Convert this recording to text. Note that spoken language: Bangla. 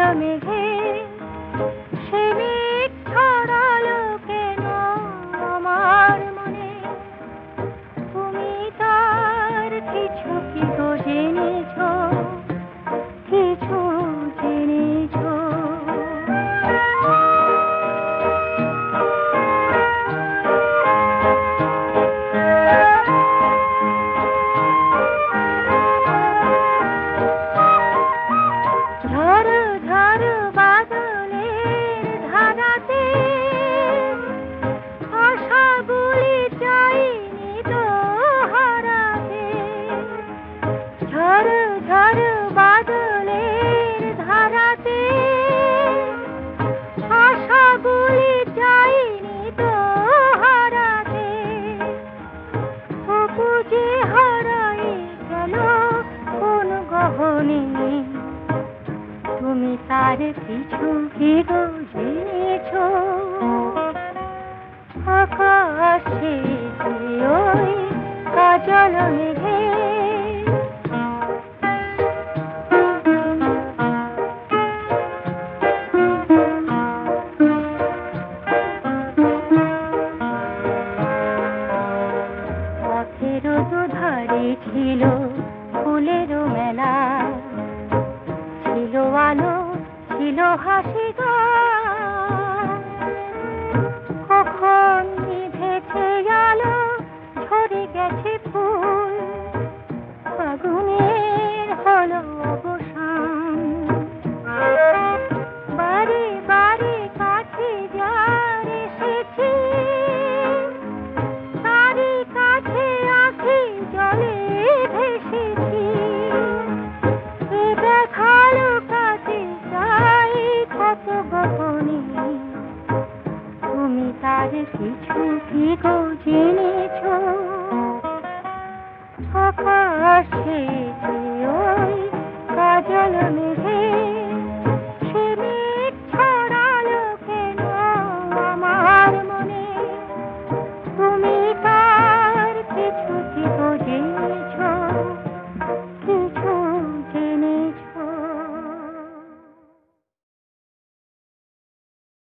মেঘে সে মেঘ ছড়ালো কেন আমার মনে? তুমি তার কিছু কি গো জেনেছ, কিছু জেনেছ? ঝড় ঝড় বাদলের ধারাতে আশাগুলি চাইনি তো হারাতে। ঝড় ঝড় বাদলের ধারাতে আশাগুলি চাইনি তো হারাতে। তবু যে হারাই গেল কোন গহনে, তুমি তার কিছু কি গো জেনেছ? আকাশে ওই কাজল মেঘে পথের দুধারে ছিল ফুলের মেলা, ছিল আলো ছিল হাসি গান। কখন নিভেছে আলো ঝরে গেছে ফুল, আগুনের হলো অবসান। বারে বারে কাছে যার এসেছি, তারই কাছে আঁখি জলে ভেসেছি। এ দেখালো কাছে চাই কত গোপনে, তুমি তার কিছু কি গো জেনেছ? আকাশে ওই কাজল মেঘে